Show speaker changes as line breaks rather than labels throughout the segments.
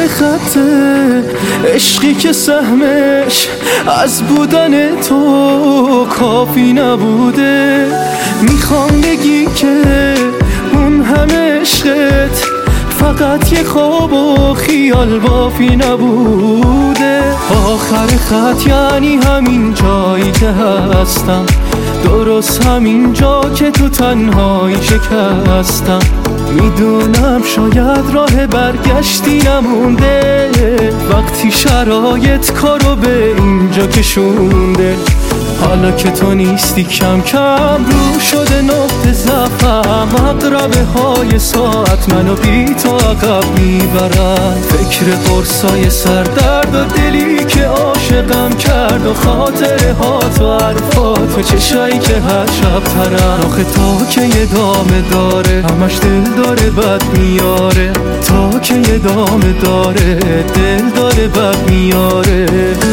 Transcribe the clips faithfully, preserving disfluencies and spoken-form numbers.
آخر خطه، عشقی که سهمش از بودن تو کافی نبوده. میخوام بگی که اون همه عشقت فقط یه خواب و خیال بافی نبوده. آخر خط یعنی همین جایی که هستم، درست همین جا که تو تنهایی شکستم. میدونم شاید راه برگشتی نمونده، وقتی شرایط کارو به اینجا کشونده. حالا که تو نیستی کم کم رو شده نقطه ضعفم، عقربه های ساعت منو بی تو عقب میبرن. فکر قرصای سردرد و دلی که عاشقم کرد و خاطره ها تو حرفات و چشایی که هر شب ترن. آخه تا که یه دامه داره همش دل داره بد میاره، تا که یه دامه داره دل داره بد میاره.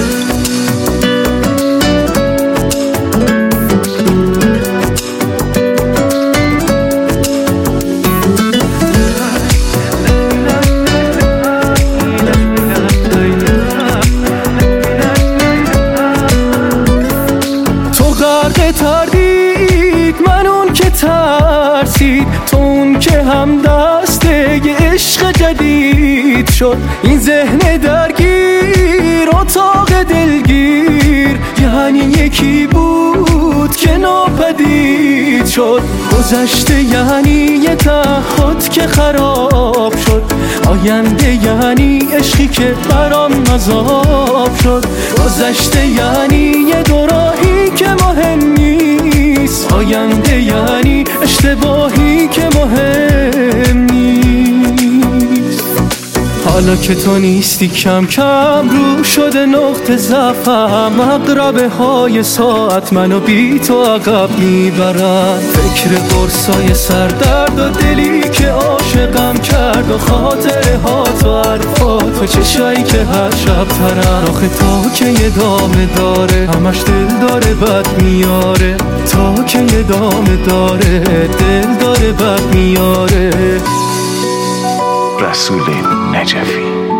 تردید من اون که ترسید، تو اون که هم دسته یه عشق جدید شد. این ذهن درگیر اتاق دلگیر یعنی یکی بود که ناپدید شد. گذشته یعنی یه تعهد که خراب شد، آینده یعنی عشقی که برام مذاب شد. گذشته یعنی یه دوراهی که مهم نیست، آینده یعنی اشتباهی که مهم نیست. حالا که تو نیستی کم کم رو شده نقطه ضعفم، عقربه های ساعت منو بی تو عقب میبرن. فکر قرصای سردرد و دلی که عاشقم کرد و خاطره ها تو حرفات و چشایی که هر شب ترن. آخه تا که یه دامه داره همش دل داره بد میاره، تا که یه دامه داره دل داره بد میاره.
رسول نجفی.